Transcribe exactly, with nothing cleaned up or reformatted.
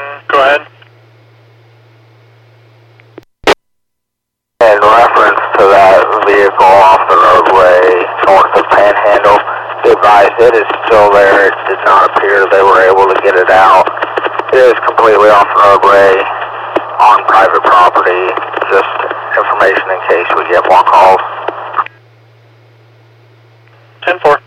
Go ahead. In reference to that vehicle off the roadway towards the Panhandle, be advised it is still there. It did not appear they were able to get it out. It is completely off the roadway on private property. Just information in case we get more calls. ten four.